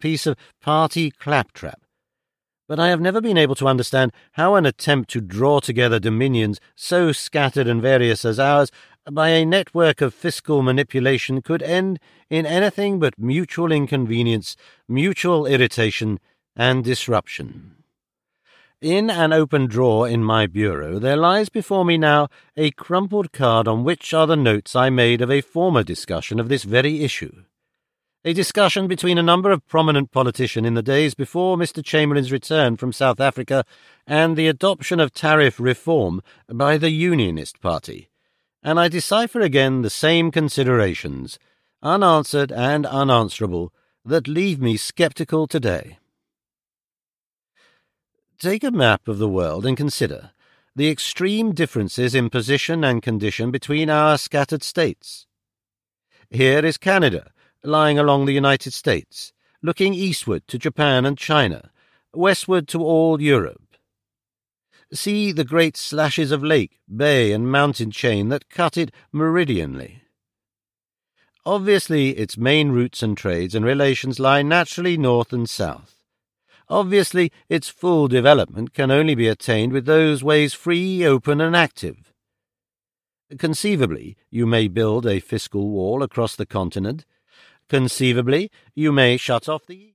piece of party claptrap. But I have never been able to understand how an attempt to draw together dominions so scattered and various as ours by a network of fiscal manipulation could end in anything but mutual inconvenience, mutual irritation, and disruption. In an open drawer in my bureau there lies before me now a crumpled card on which are the notes I made of a former discussion of this very issue. A discussion between a number of prominent politicians in the days before Mr. Chamberlain's return from South Africa and the adoption of tariff reform by the Unionist Party, and I decipher again the same considerations, unanswered and unanswerable, that leave me sceptical today. Take a map of the world and consider the extreme differences in position and condition between our scattered states. Here is Canada, lying along the United States, looking eastward to Japan and China, westward to all Europe. See the great slashes of lake, bay, and mountain chain that cut it meridianly. Obviously, its main routes and trades and relations lie naturally north and south. Obviously, its full development can only be attained with those ways free, open, and active. Conceivably, you may build a fiscal wall across the continent. Conceivably, you may shut off the